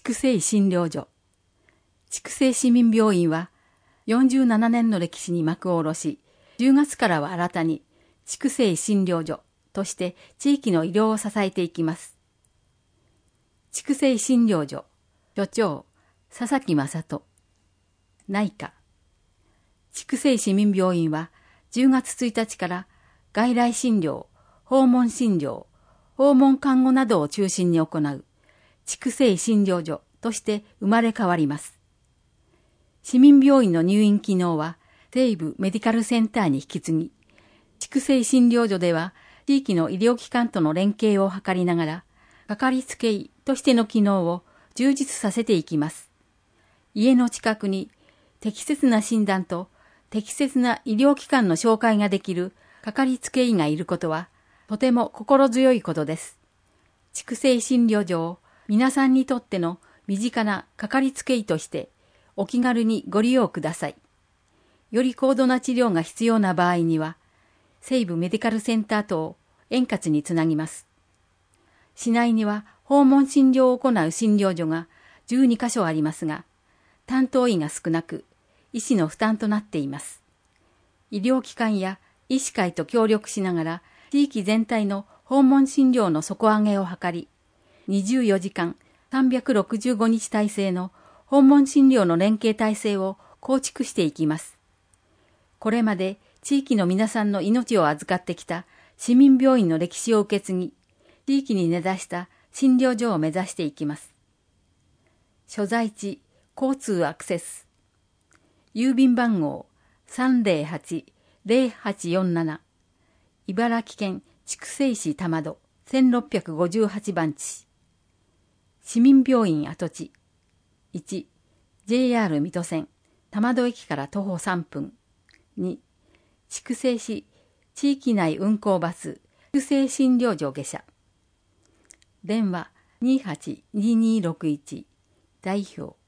筑西診療所。筑西市民病院は47年の歴史に幕を下ろし、10月からは新たに筑西診療所として地域の医療を支えていきます。筑西診療所所長佐々木正人。内科。筑西市民病院は10月1日から外来診療、訪問診療、訪問看護などを中心に行う筑西診療所として生まれ変わります。市民病院の入院機能は西部メディカルセンターに引き継ぎ、筑西診療所では地域の医療機関との連携を図りながら、かかりつけ医としての機能を充実させていきます。家の近くに適切な診断と適切な医療機関の紹介ができるかかりつけ医がいることはとても心強いことです。筑西診療所を皆さんにとっての身近なかかりつけ医としてお気軽にご利用ください。より高度な治療が必要な場合には、西部メディカルセンターとを円滑につなぎます。市内には訪問診療を行う診療所が12カ所ありますが、担当医が少なく、医師の負担となっています。医療機関や医師会と協力しながら、地域全体の訪問診療の底上げを図り、24時間365日体制の訪問診療の連携体制を構築していきます。これまで地域の皆さんの命を預かってきた市民病院の歴史を受け継ぎ、地域に根ざした診療所を目指していきます。所在地、交通アクセス。郵便番号308-0847。茨城県筑西市玉戸1658番地。市民病院跡地。1、JR 水戸線玉戸駅から徒歩3分。2、筑西市地域内運行バス筑西診療所下車。電話282261代表